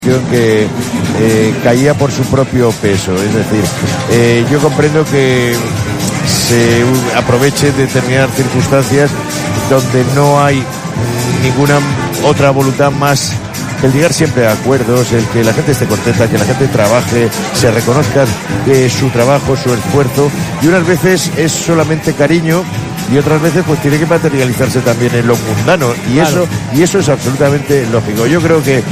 que caía por su propio peso. Es decir, yo comprendo que se aproveche determinadas circunstancias donde no hay ninguna otra voluntad más que el llegar siempre a acuerdos, el que la gente esté contenta, que la gente trabaje, se reconozca su trabajo, su esfuerzo, y unas veces es solamente cariño y otras veces pues tiene que materializarse también en lo mundano, y claro, eso es absolutamente lógico. Yo creo que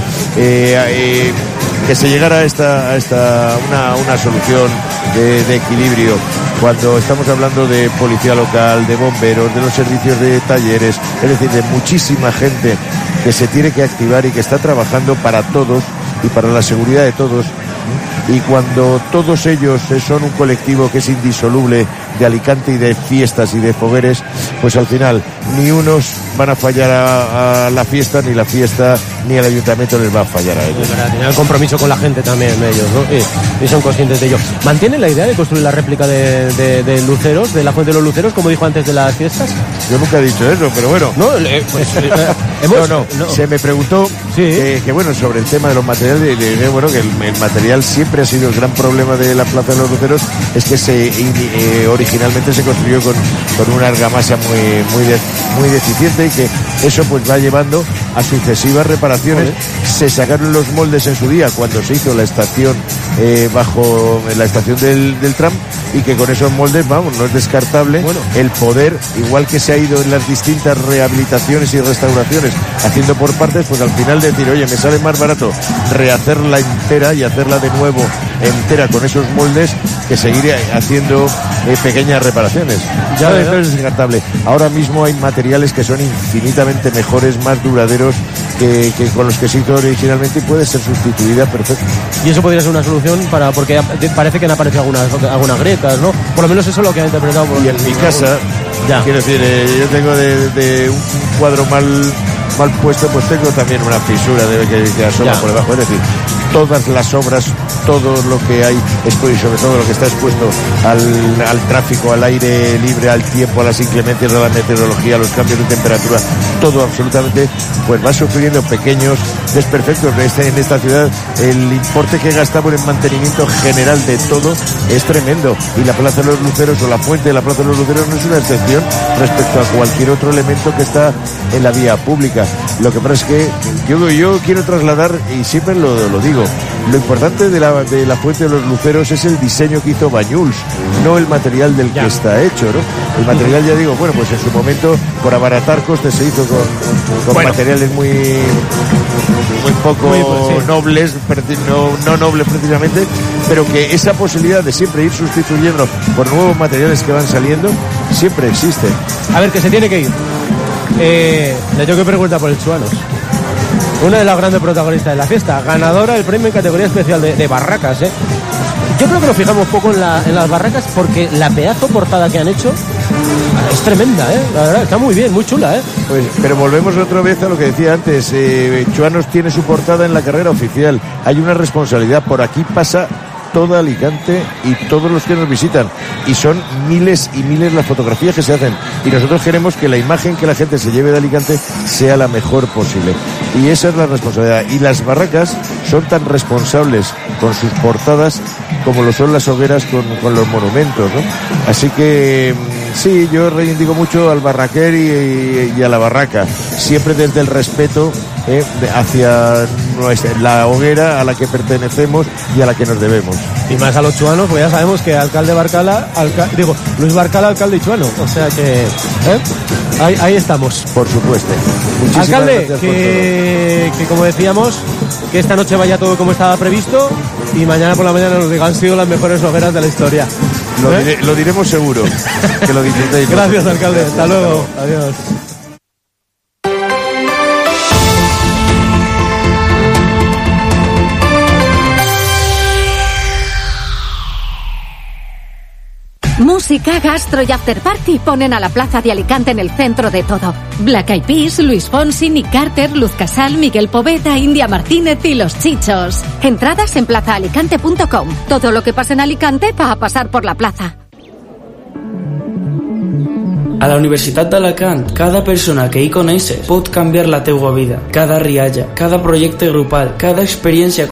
se llegara a una solución de equilibrio cuando estamos hablando de policía local, de bomberos, de los servicios de talleres, es decir, de muchísima gente que se tiene que activar y que está trabajando para todos y para la seguridad de todos. Y cuando todos ellos son un colectivo que es indisoluble de Alicante y de fiestas y de fogueres, pues al final ni unos van a fallar a la fiesta, ni la fiesta, ni el ayuntamiento les va a fallar a ellos. Tienen el compromiso con la gente también ellos, ¿no? Y son conscientes de ello. ¿Mantienen la idea de construir la réplica de Luceros, de la Fuente de los Luceros, como dijo antes de las fiestas? Yo nunca he dicho eso, pero bueno. No, se me preguntó que bueno, sobre el tema de los materiales, bueno, que el material siempre ha sido el gran problema de la Plaza de los Luceros, es que originalmente se construyó con una argamasa muy deficiente, y que eso pues va llevando a sucesivas reparaciones. Se sacaron los moldes en su día cuando se hizo la estación bajo la estación del tram, y que con esos moldes, vamos, no es descartable el poder, igual que se ha ido en las distintas rehabilitaciones y restauraciones haciendo por partes, pues al final decir, oye, me sale más barato rehacerla entera y hacerla de nuevo entera con esos moldes que seguir haciendo pequeñas reparaciones. Ya no es descartable. Ahora mismo hay materiales que son infinitamente mejores, más duraderos que con los que se hizo originalmente, y puede ser sustituida perfecto. Y eso podría ser una solución porque parece que han aparecido algunas grietas, ¿no? Por lo menos eso es lo que han interpretado. Y en mi casa, quiero decir, yo tengo de un cuadro mal puesto, pues tengo también una fisura que asoma por debajo. Es decir, todas las obras, todo lo que hay, y sobre todo lo que está expuesto al tráfico, al aire libre, al tiempo, a las inclemencias de la meteorología, a los cambios de temperatura, todo absolutamente, pues va sufriendo pequeños desperfectos. En esta ciudad el importe que gastamos en mantenimiento general de todo es tremendo, y la Plaza de los Luceros, o la Fuente de la Plaza de los Luceros, no es una excepción respecto a cualquier otro elemento que está en la vía pública. Lo que pasa es que yo quiero trasladar, y siempre lo digo, lo importante de la Fuente de los Luceros es el diseño que hizo Bañuls, no el material del que está hecho, ¿no? El material, ya digo, bueno, pues en su momento, por abaratar costes, se hizo con materiales muy poco nobles, no nobles precisamente, pero que esa posibilidad de siempre ir sustituyendo por nuevos materiales que van saliendo siempre existe. A ver, que se tiene que ir. Le tengo que preguntar por el Chuanos, una de las grandes protagonistas de la fiesta, ganadora del premio en categoría especial de barracas, Yo creo que nos fijamos poco en las barracas, porque la pedazo portada que han hecho es tremenda, la verdad, está muy bien, muy chula, Pues, pero volvemos otra vez a lo que decía antes. Chuanos tiene su portada en la carrera oficial. Hay una responsabilidad, por aquí pasa toda Alicante y todos los que nos visitan, y son miles y miles las fotografías que se hacen, y nosotros queremos que la imagen que la gente se lleve de Alicante sea la mejor posible, y esa es la responsabilidad. Y las barracas son tan responsables con sus portadas como lo son las hogueras con los monumentos, ¿no? Así que sí, yo reivindico mucho al barraquer y a la barraca, siempre desde el respeto hacia la hoguera a la que pertenecemos y a la que nos debemos. Y más a los chuanos, porque ya sabemos que Luis Barcala, alcalde y chuano, o sea que ahí estamos. Por supuesto. Muchísimas alcalde, que como decíamos, que esta noche vaya todo como estaba previsto, y mañana por la mañana nos digan, han sido las mejores hogueras de la historia. Lo diremos seguro. Que lo disfrutéis. Gracias, alcalde. Hasta luego. Adiós. Música, gastro y after party ponen a la Plaza de Alicante en el centro de todo. Black Eyed Peas, Luis Fonsi, Nick Carter, Luz Casal, Miguel Poveda, India Martínez y Los Chichos. Entradas en plazaalicante.com. Todo lo que pasa en Alicante va a pasar por la plaza. A la Universitat d'Alacant, cada persona que hi coneixes pot canviar la teua vida. Cada rialla, cada projecte grupal, cada experiència